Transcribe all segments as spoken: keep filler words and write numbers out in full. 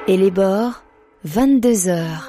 Et les bords, vingt-deux heures.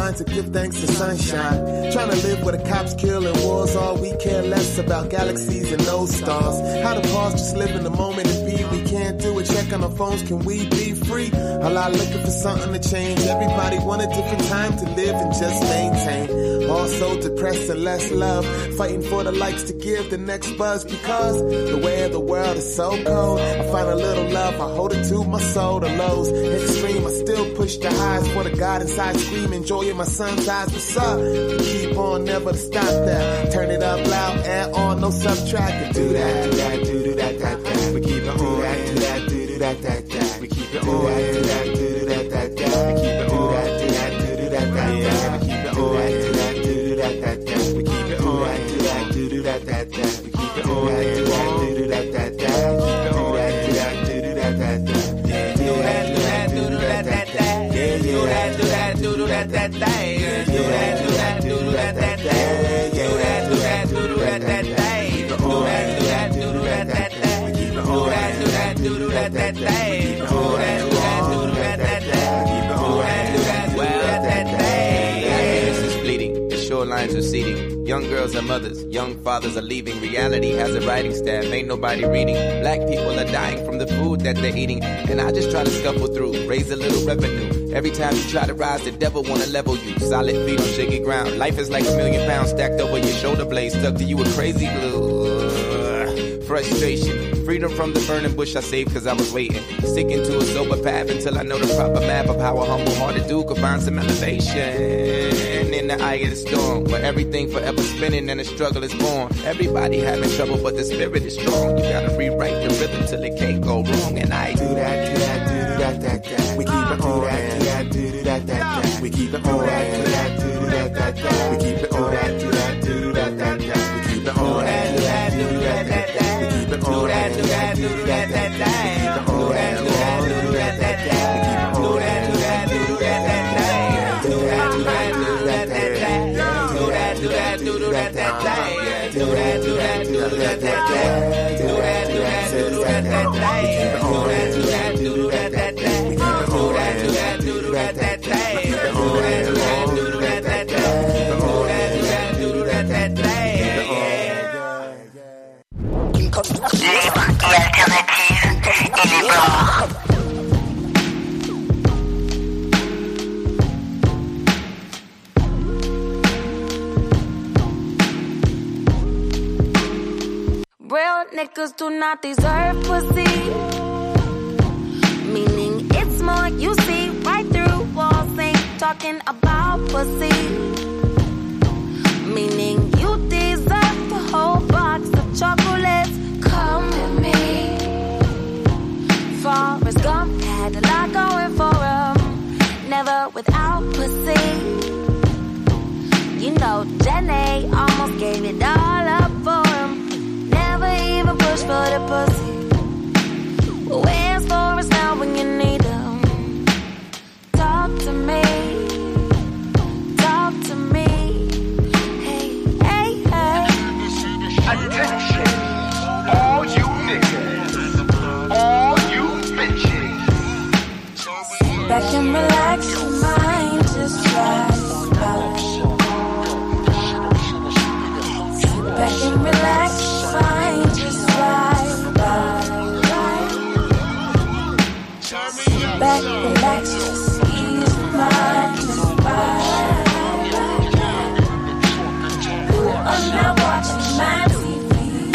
mind to give thanks to sunshine. Trying to live where the cops kill and wars all we care less about galaxies and those stars. How to pause, just live in the moment and be. We can't do it, check on our phones, can we be free? A lot looking for something to change. Everybody want a different time to live and just maintain. All so depressed and less love. Fighting for the likes to give the next buzz. Because the way of the world is so cold. I find a little love, I hold it to my soul. The lows extreme, I still push the highs. For the God inside screaming, joy in my son's eyes. What's up? We keep on, never to stop that. Turn it up loud, add on, no subtract. Do that, do that, do do that, that, that. We keep it on, do that, do that, do do that, that, that. We keep it on, do that, do do that, that, that. We keep it on, do that, do that, do do that, that, that. We keep it on, do that, do do that, that, that. We keep it on, do that, do do that, that, that. We keep it on, do that, do do that, that, that. Keep it on, do that, do do that, that, that. Do that, do that, do do that, that, that. Do that, do that, do do that, that, that. Do that, do that, do do that, that, that. Do that, do that, do do that, that, that. Do that, do that, do do that, that, that. Do that, do that, do do that, that, that. Do that, do that, do do that, that, that. Do that, do that, do that, do that, that, that. This is fleeting. The shorelines are seeding. Young girls are mothers, young fathers are leaving. Reality has a writing staff, ain't nobody reading. Black people are dying from the food that they're eating. And I just try to scuffle through, raise a little revenue. Every time you try to rise, the devil wanna level you. Solid feet on shaky ground. Life is like a million pounds stacked over your shoulder blades, stuck to you with crazy glue. Frustration, freedom from the burning bush I saved cause I was waiting. Sticking to a sober path until I know the proper map of how a humble hearted dude could find some elevation. In the eye of the storm, where everything forever spinning and a struggle is born. Everybody having trouble, but the spirit is strong. You gotta rewrite the rhythm till it can't go wrong. And I do that, do that, do that, that, that. We keep it on that, do that, do that, that, that. We keep it on that, do that, do that, that, that. We keep it on that, do that, do that, that, that. We keep it on that, do that, do that, that, that. We keep it on that, do that, do that, that, that. Do that, do that, do that, that, that. We keep it on that, do that, do that, that, that. Do that, do that, do that, that, that. Do that, do that, do that, that, that. Do that, do that, do that, that, that. Do that, do that, do that, that, that. Do that, do that, do that, that, that. Do that, do that, do that, that, that. Do that, do that, do that, that, that. Do that, do that, do that, that, that. L'alternative, elle est mort. Real niggas do not deserve pussy. Meaning it's more you see right through walls, ain't talking about pussy. Meaning you deserve the whole box of chocolates. Come with me. Forrest Gump had a lot going for him. Never without pussy. You know Jenny almost gave it all up for him. Never even push for the pussy. Where's Forrest now when you need him? Talk to me. Talk to me. Hey, hey, hey. Attention, all you niggas, all you bitches. Sit back and relax your mind, just right out. Sit back and relax your mind, just right out. Sit back, relax, just ease your mind, just right. I'm not watching my T V.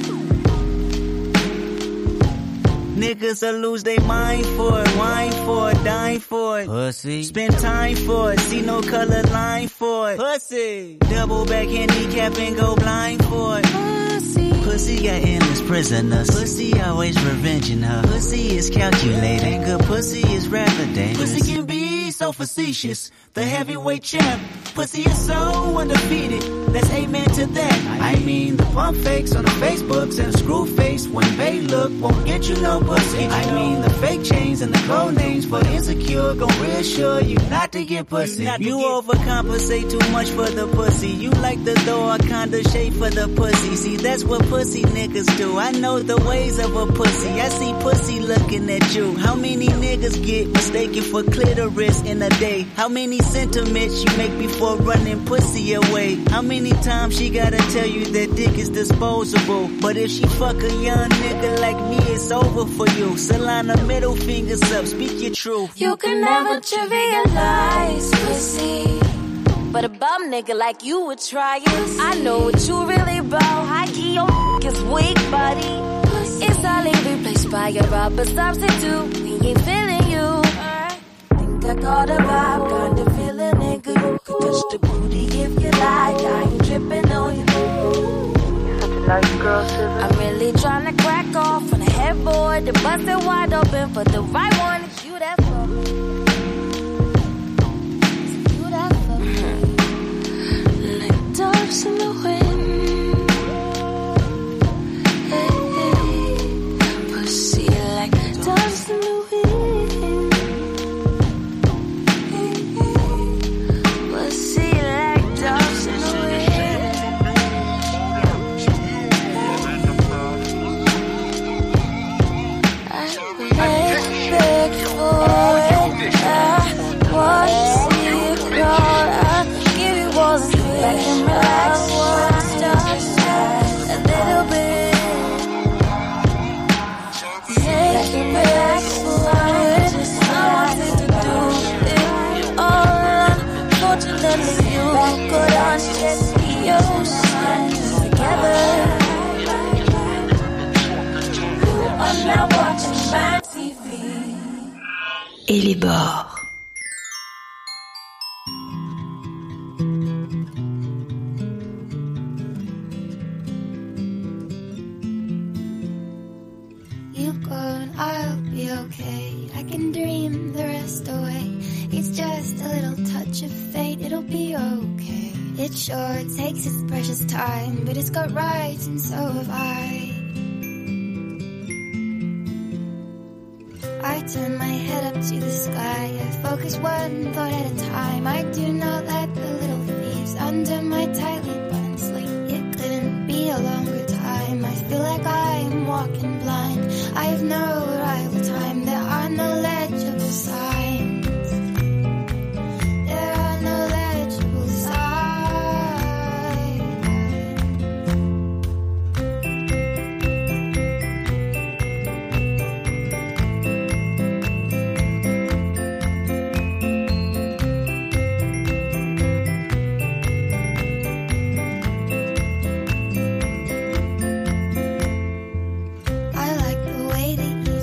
Niggas will lose their mind for it, wine for it, dine for it. Pussy. Spend time for it, see no color line for it. Pussy. Double back handicap and go blind for it. Pussy. Pussy got endless prisoners. Pussy always revenging her. Pussy is calculating. Good pussy is rather dangerous. Pussy can be so facetious. The heavyweight champ. Pussy is so undefeated. That's amen to that. I mean, the pump fakes on the Facebooks and the screw face when they look won't get you no pussy. I mean, the fake chains and the code names for the insecure gon' reassure you not to get pussy. You, you overcompensate too much for the pussy. You like to throw a kinda shade for the pussy. See, that's what pussy niggas do. I know the ways of a pussy. I see pussy looking at you. How many niggas get mistaken for clitoris in a day? How many sentiments you make before running pussy away? How many times she gotta tell you that dick is disposable? But if she fuck a young nigga like me, it's over for you. Solana, middle fingers up, speak your truth. You can never trivialize pussy, but a bum nigga like you would try it. I know what you really about. High key, your is weak, buddy. It's only replaced by a rubber substitute. We ain't feeling you. Think I caught a vibe, kinda feeling nigga. You could touch the booty if you like. I ain't tripping on you. Such a nice girl, Sylvia. I'm really trying to crack off on the headboard. The bust it wide open for the right one. It's you that for me. It's you that for me. Like doves in the wind. Et les bords. You go and I'll be okay. I can dream the rest away. It's just a little touch of fate. It'll be okay. It sure takes its precious time, but it's got rights and so have I. I turn my head up to the sky. I focus one thought at a time. I do know that the little thieves under my tightly buttoned sleeve. It couldn't be a longer time. I feel like I'm walking blind. I have no arrival time. There are no legible signs. There are no legible signs. I like the way that you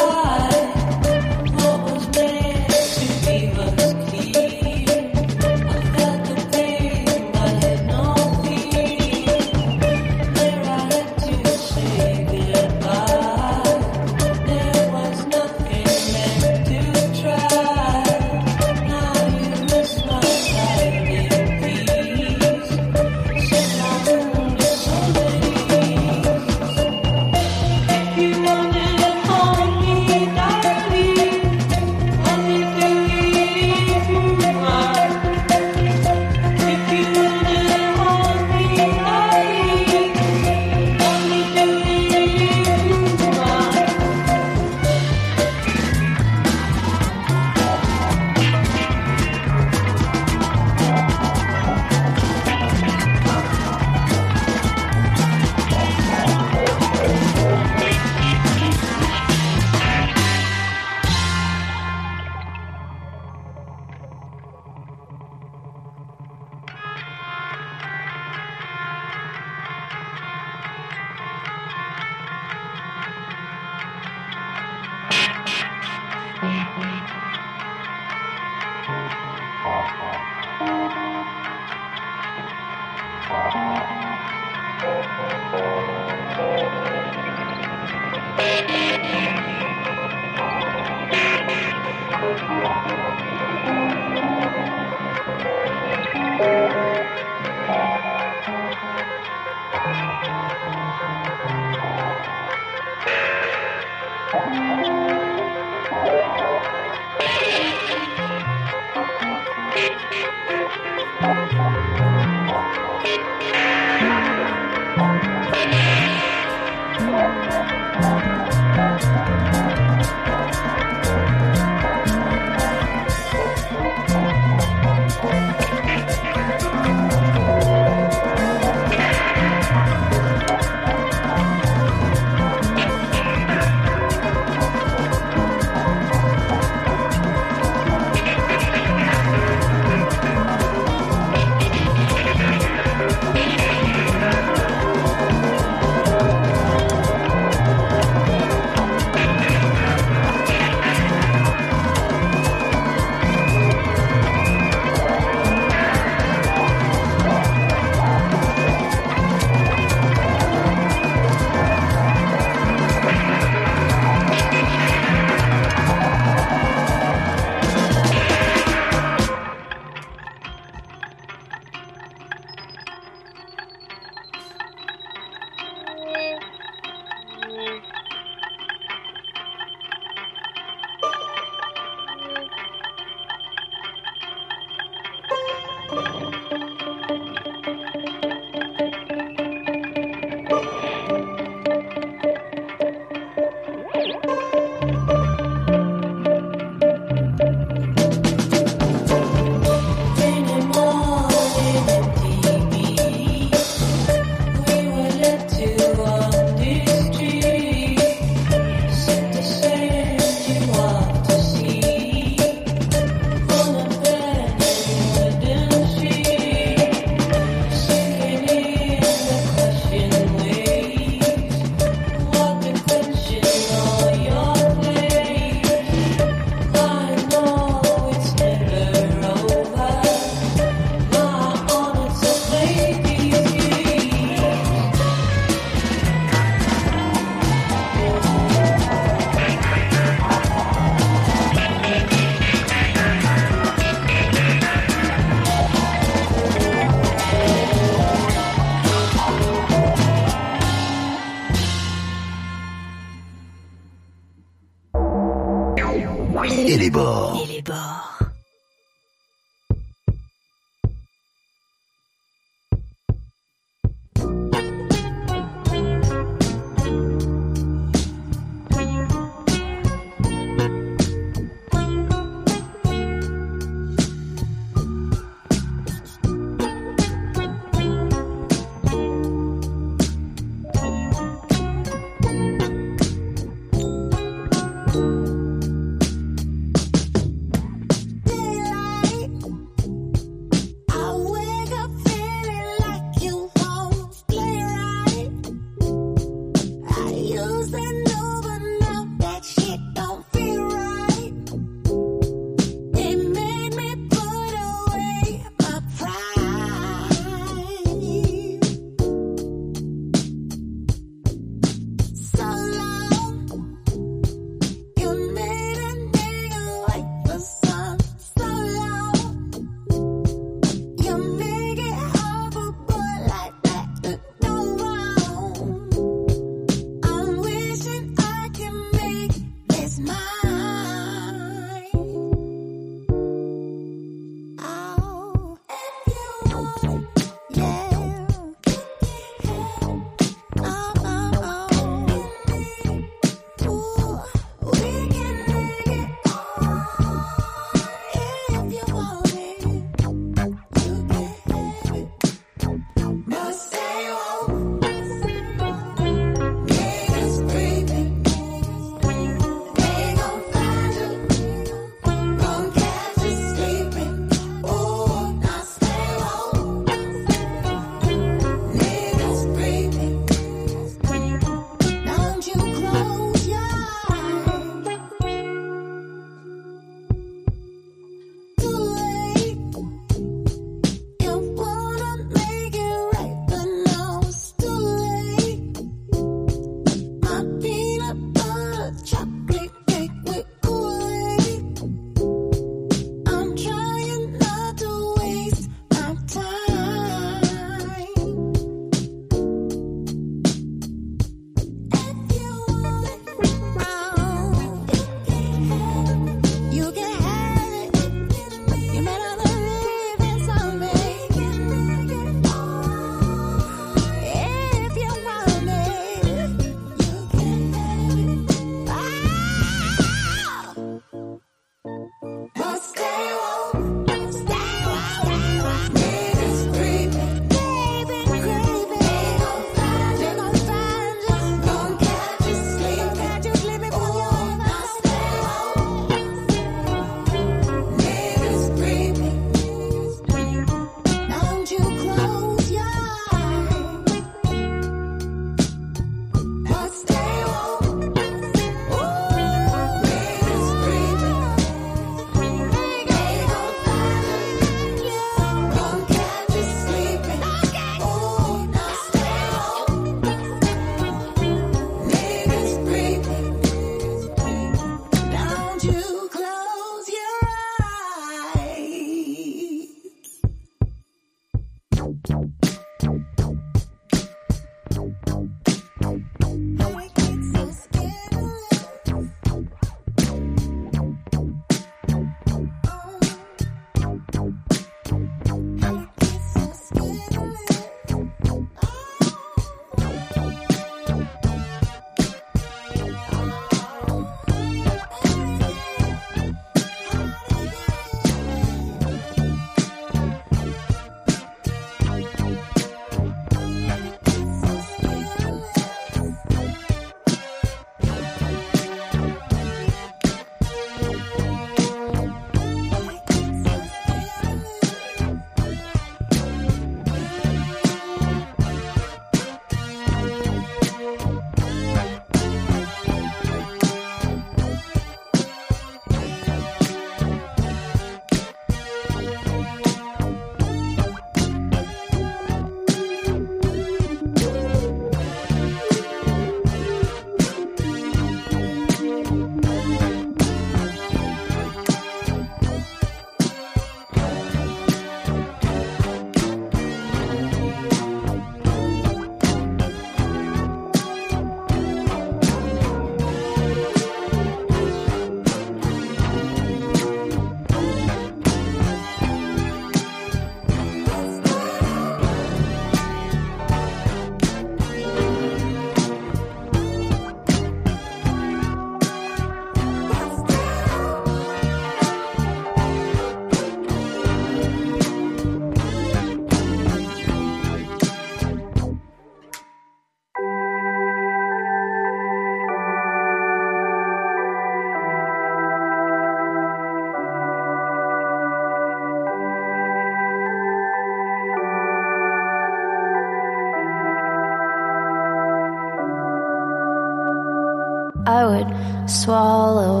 I would swallow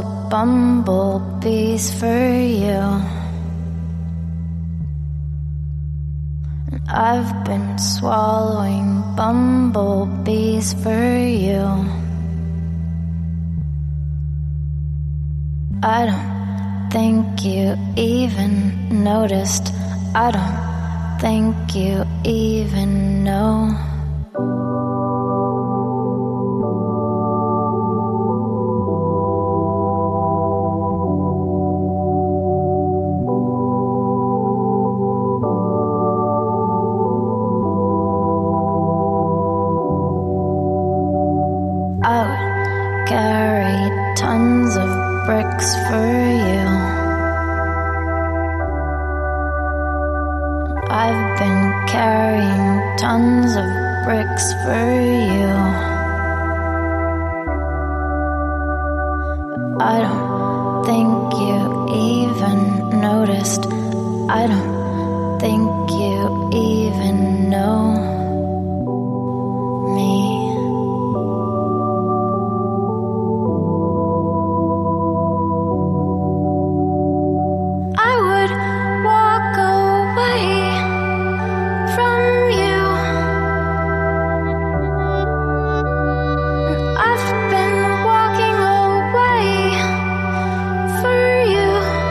bumblebees for you. I've been swallowing bumblebees for you. I don't think you even noticed. I don't think you even know. I would carry tons of bricks for you. I've been carrying tons of bricks for you. I don't think you even noticed. I don't think you even know me.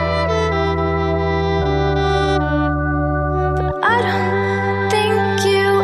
You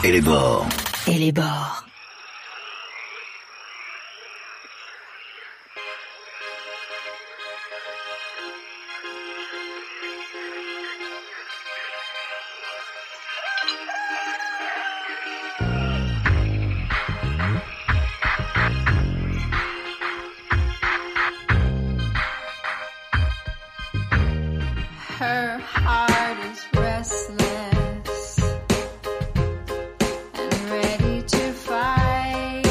Et les bords. Et les bords. Her heart is restless and ready to fight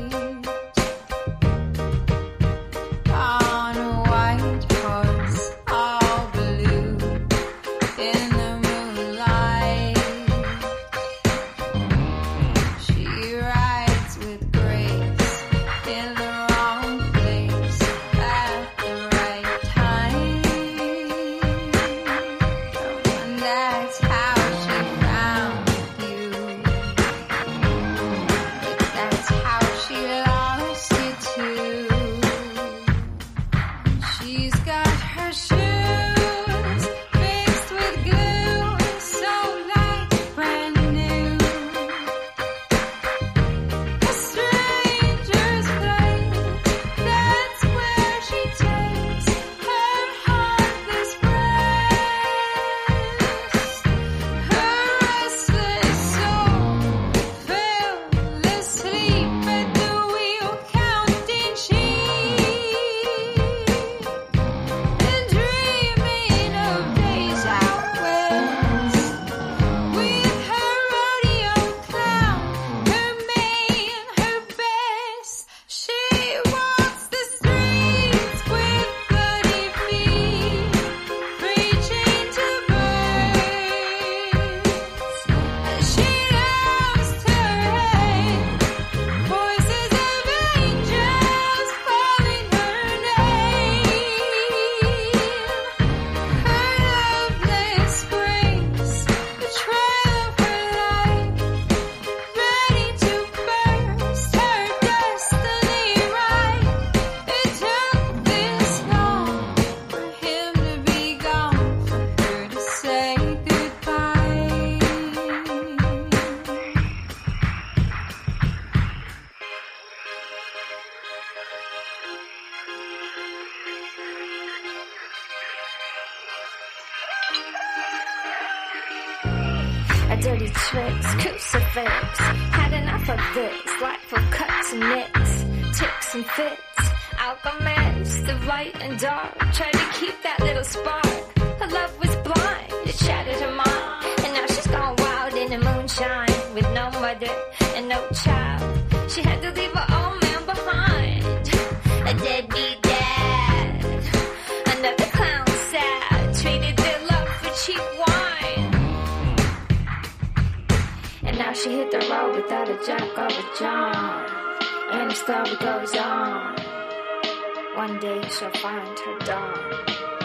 on a white horse, all blue in the moonlight. She rides with grace in the wrong place at the right time. That's how she found you, but that's how she lost you too. She's got her shoes mixed with glue, so like brand new. A stranger's place, that's where she takes her heartless rest. Her restless soul fell asleep at the wheel, counting sheep and dreaming of days out west with her rodeo clown, her May and her best. She walks the streets with bloody feet, preaching to birds. She loves to hate voices of angels calling her name. Her loveless grace, the trail of her life, ready to burst her destiny right. It took this long for him to be gone, for her to say goodbye. A dirty tricks, crucifix. Had enough of this life of cuts and nicks, ticks and fits. Alchemist, the light and dark. Tried to keep that little spark. Her love was blind, it shattered her mind. And now she's gone wild in the moonshine with no mother and no child. She had to leave her own man behind. A deadbeat dad. Another clown sad. Traded their love for cheap wine. And now she hit the road without a jack or a John. And the story goes on. One day she'll find her dawn.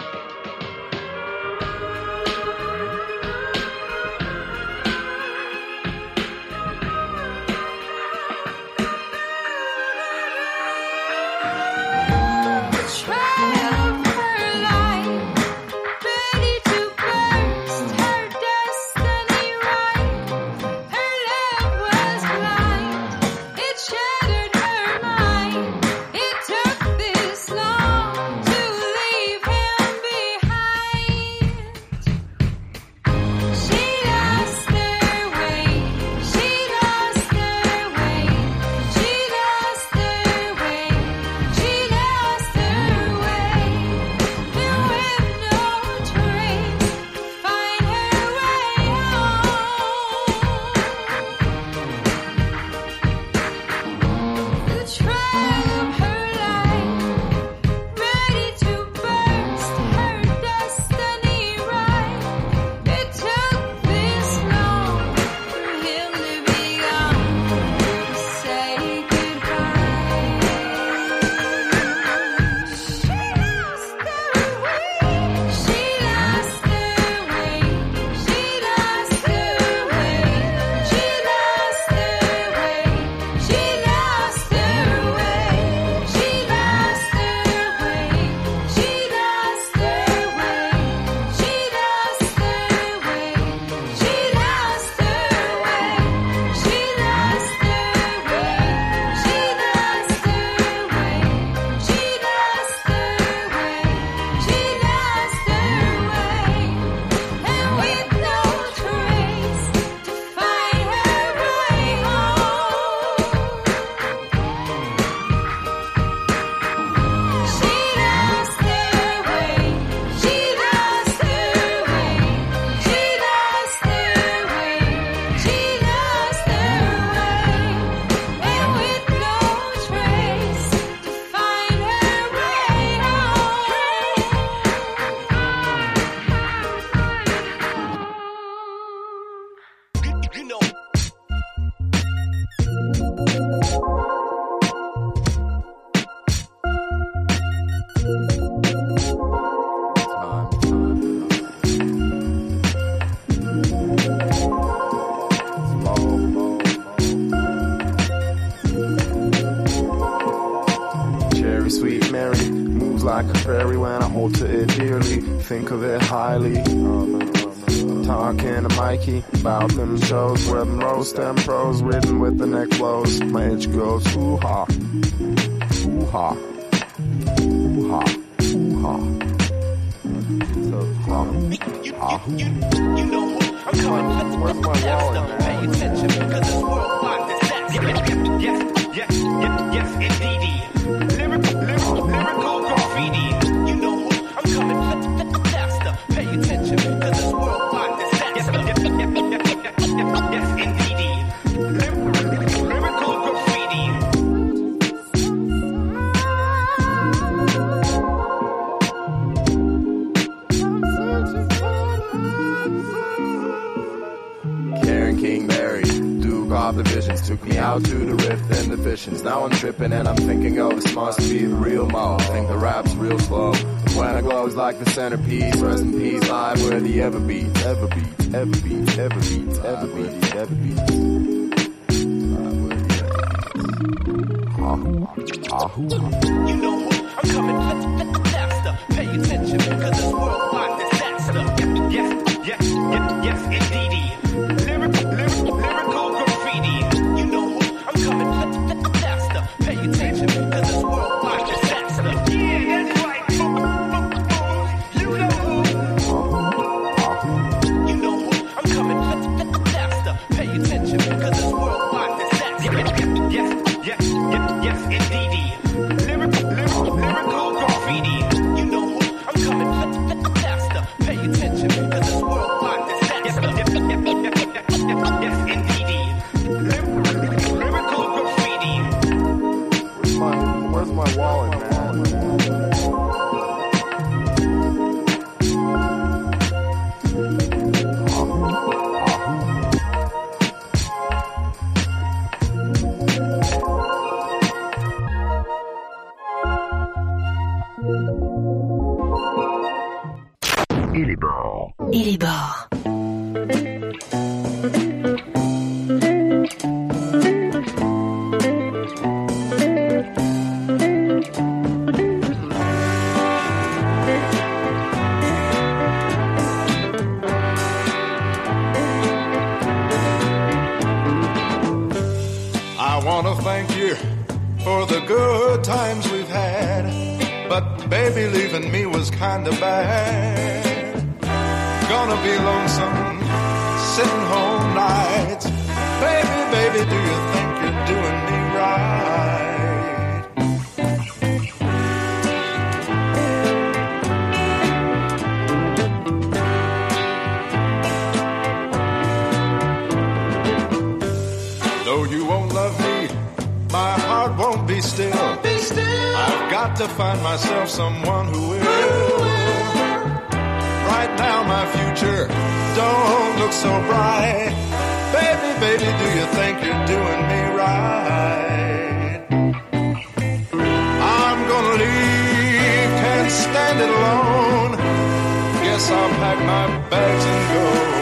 Trail of her life, ready to burst her destiny right. Her love was blind, it shattered her mind. It took this long to leave him talking to Mikey about them shows where them roast them pros written with the neck blows. My itch goes ooh ha, ooh ha, ooh ha, ooh ha. So ha, ha. You know I'm coming. Where's my wallet? Pay attention because it's worldwide disaster. Yes, yes, yes, yes, indeed. Lyrical, lyrical, lyrical graffiti. You know I'm coming faster. Pay attention because it's worldwide disaster. Yes, yes, yes, yes, indeed. Lyrical, lyrical graffiti. Karen King Mary, Duke of the visions, took me out to the rift and the visions. Now I'm tripping and I'm thinking, oh, this must be the real mo. Think the rap's real slow. When I glows like the centerpiece, rest in peace, live where the ever beats, ever beats, ever beats, ever beats, ever beats, ever beats. You know I'm coming faster. Pay attention because it's worldwide disaster. Yes, yes, yes, yes, indeed. Lyrical, lyrical, lyrical graffiti. You know I'm coming faster. Pay attention because it's worldwide disaster. Yeah, that's right. You know, you know I'm coming faster. Pay attention because it's worldwide disaster. Yes, yes, yes, yes, indeed. Lyrical, lyrical, lyrical graffiti. You know I'm coming faster. Pay attention because it's worldwide disaster. Yes, indeed. Lyrical, lyrical graffiti. Where's my, where's my wallet, man? Il est bord. Il est bord. I want to thank you for the good times we've had, but baby, leaving me was kind of bad. Gonna be lonesome, sitting home nights. Baby, baby, do you think you're doing me right? Though you won't love me, my heart won't be still. Won't be still. I've got to find myself someone who will. Right now my future don't look so bright. Baby, baby, do you think you're doing me right? I'm gonna leave, can't stand it alone. Guess I'll pack my bags and go.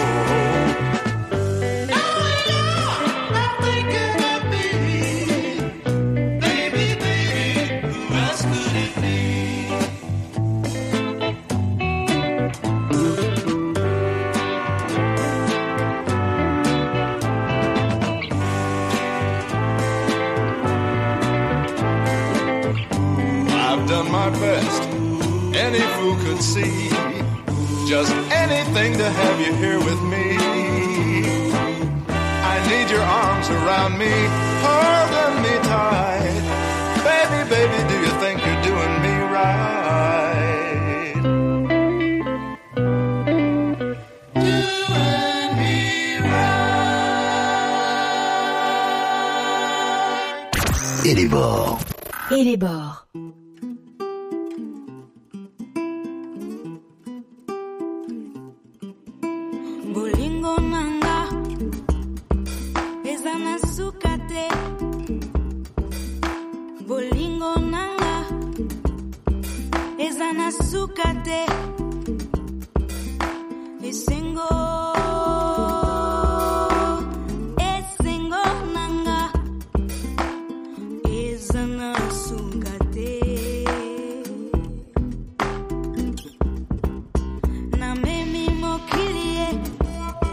My best, any fool could see. Just anything to have you here with me. I need your arms around me, holding me tight. Baby, baby, do you think you're doing me right? Doing me right. Il est bord. Il est bord. Bolingo nanga eza na suka te. Bolingo nanga eza na suka te. Esengo esengo nanga eza na suka te. Na memi mokilie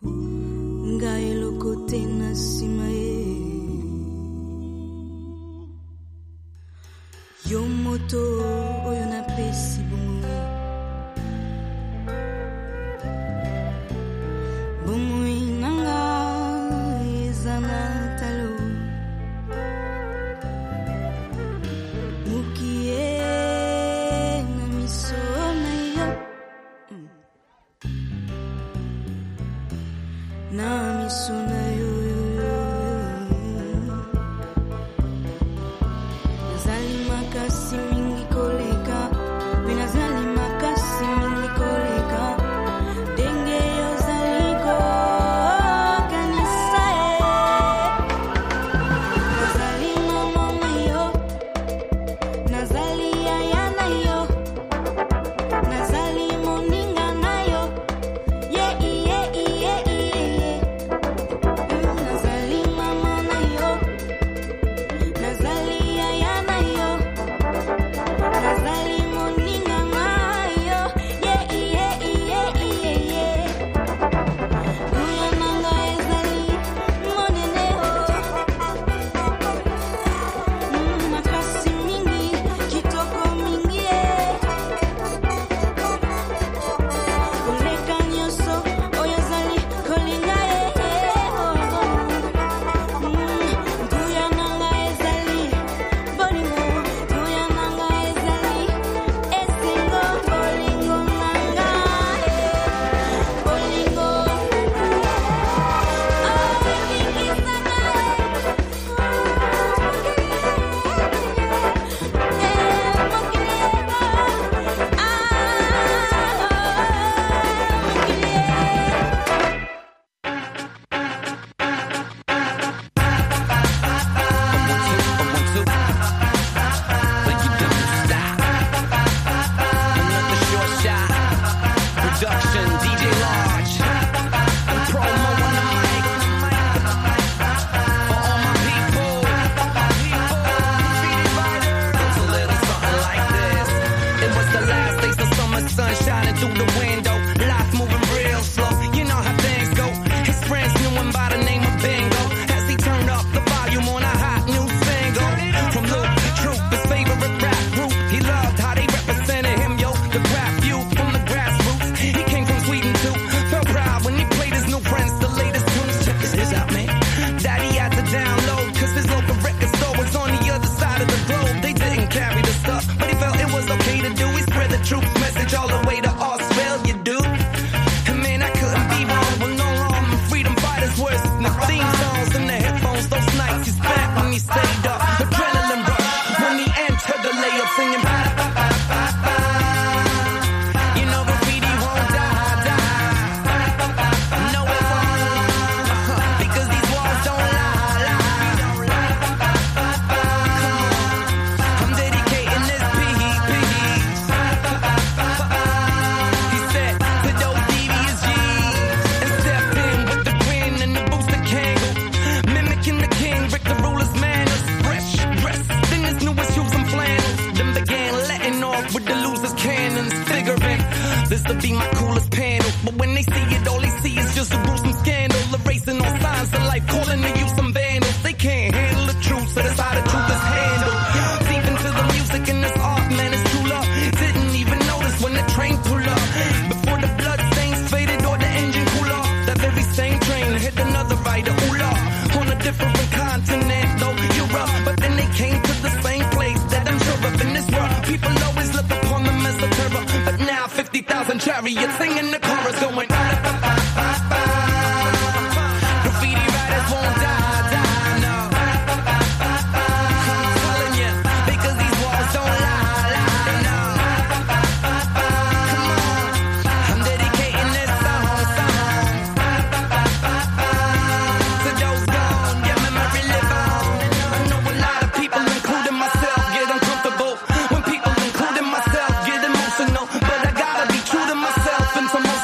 ngai loko tena nsima ye yo moto oyo napesi bomoi bomoi nanga eza na talo mukie na miso na yo na miso na yo nazali makasi mingi koleka mpe nazali makasi mingi koleka ndenge yozali kokanisa ye nazali mama na yo nazali yaya na yo nazali moninga na yo ye iye iye iye nazali mama na yo nazali yaya na yo nazali moninga na yo ye iye iye iye ye duya nanga ezali monene o makasi mingi kitoko mingi ye koleka nyonso oyo azali kolinga ye duya nanga ezali bolingo duya nanga ezali esengo bolingo nanga bolingo Production, D J Large, and promo on the mic. For all my people, Graffiti Riders. It's a little something like this. It was the last days of summer sun shining through the window. Life moving real slow. You know how things go. His friends knew him by the name of Bingo. As he turned up the volume on a hot new single from Luke Troop, his favorite rap group. He loved how they represented him, yo. The rap youth from the grassroots. He came from Sweden too. Felt proud when he played his new friends the latest tunes. Check this out, man. Daddy had to download, cause his local record store was on the other side of the globe. They didn't carry the stuff, but he felt it was okay to do. He spread the truth's message all the way to Australia, dude. And man, I couldn't be wrong with no harm. Freedom fighters worse than the theme songs and the headphones. Those nights he spent when he stayed up. Adrenaline rush when he entered the layup singing. Ba, ba, ba, ba, ba. You know graffiti won't die, die. No, it won't. Because these walls don't lie, lie. I'm dedicating this piece. He said to those devious G's and stepped in with the grin and the booster kangle, mimicking the king, Rick the ruler's manners. Fresh dressed in his newest shoes and flannels. Then began letting off with the loser's cannons, figuring this'll be my coolest panel. But when they see it, all they see is just a gruesome scandal, erasing all signs of life, calling to you some vandals. They can't handle the truth, so that's how the truth is handled. Deep into the music and this art, man, it's true love. Didn't even notice when the train pulled up. Before the blood stains faded or the engine cooled off, that very same train hit another rider, ooh la, on a different continent, though Europe. But then they came to the same place that I'm sure of in this world. People always look upon them as a terror, but now fifty thousand chariots singing the chorus going. Ba, ba, ba, ba, ba. Graffiti Riders won't die, die, no. Ba, ba, ba, ba, ba. I'm telling you, because these walls don't lie, lie, no. Ba, ba, ba, ba, ba. Come on, I'm dedicating this song, song. Ba, ba, ba, ba, ba. To those gone, yeah, memory live on. I know a lot of people, including myself, get uncomfortable when people, including myself, get emotional. But I gotta be true to myself and some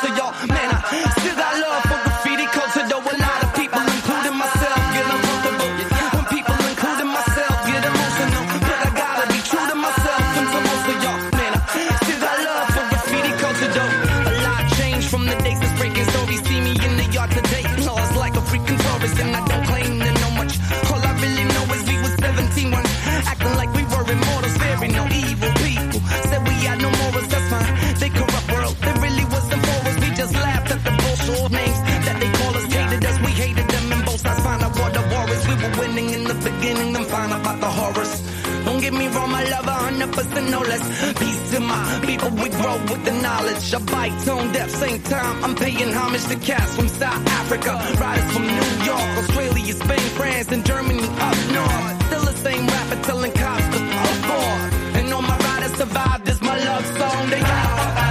me in the yard today, lost like a freaking tourist, and I don't claim to know much. All I really know is we was seventeen once, acting like we were immortals, very no evil people. Said we had no morals, that's fine. They corrupt world, they really wasn't for us. We just laughed at the bullshit names that they call us, hated us, we hated them, and both sides find out what the war is. We were winning in the beginning, then find out about the horrors. Don't get me wrong, I love a hundred percent no less. Peace to my people, we grow with the knowledge. I bite tone deaf, same time. I'm paying homage to cats from South Africa, riders from New York, Australia, Spain, France, and Germany up north. Still the same rapper telling cops to fuck off. And all my riders survived. This my love song. They got.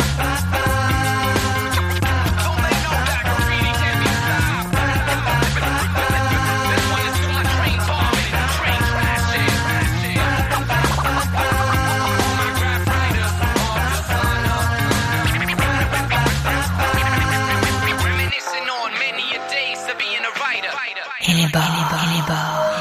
Il est beau, il est beau.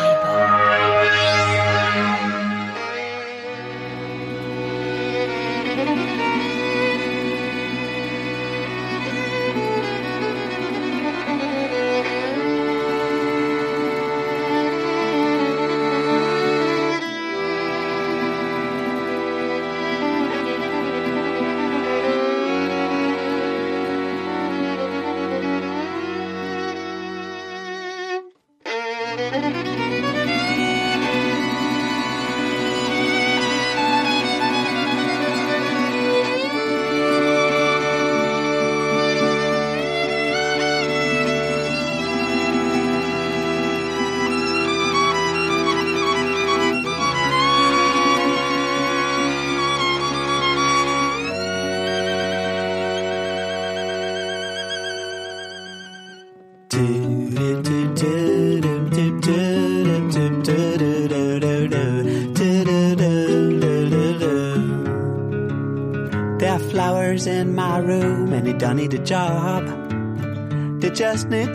There are flowers in my room and they don't need a job. They just need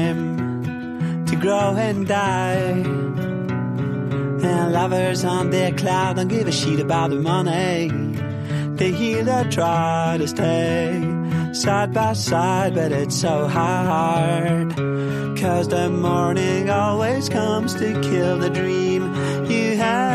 time to grow and die. And lovers on their cloud don't give a shit about the money. They heal or try to stay side by side, but it's so hard. Cause the morning always comes to kill the dream you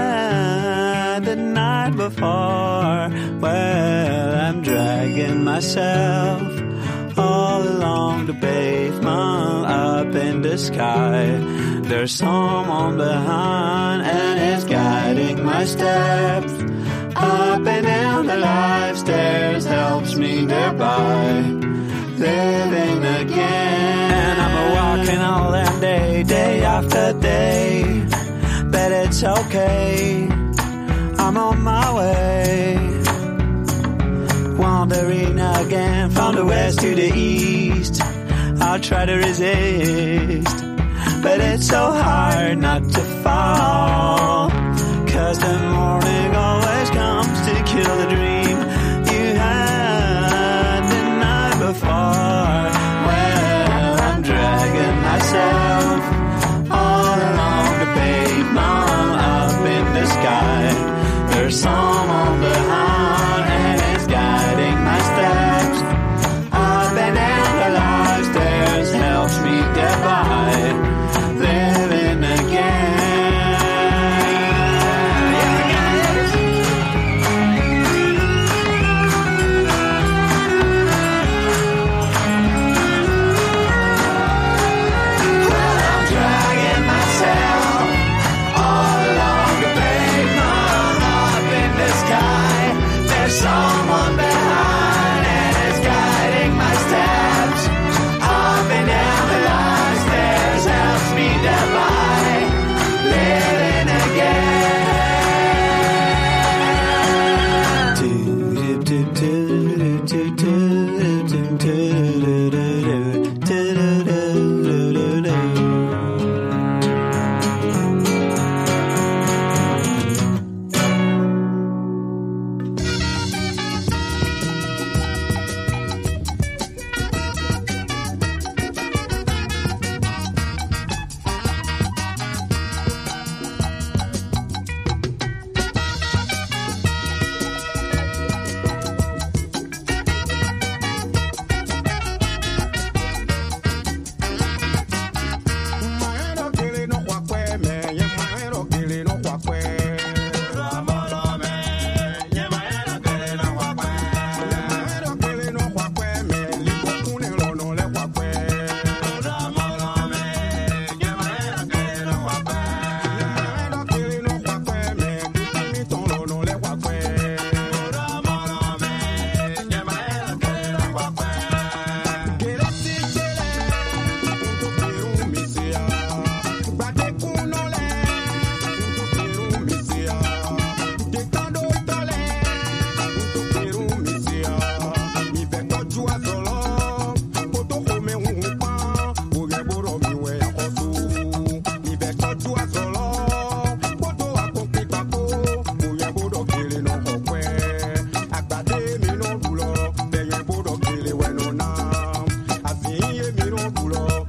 had the night before. Well, I'm dragging myself all along the pavement up in the sky. There's someone behind and it's guiding my steps up and down the life stairs, helps me thereby living again. I'm a walking all that day, day after day, but it's okay, I'm on my way. Wandering again from the west to the east, I'll try to resist, but it's so hard not to fall. Cause the morning always comes to kill the dream you had the night before. Well, I'm dragging myself all along the pavement up in the sky. There's someone behind and it's guiding my steps up and down the life stairs, helps me get by living again. wrong.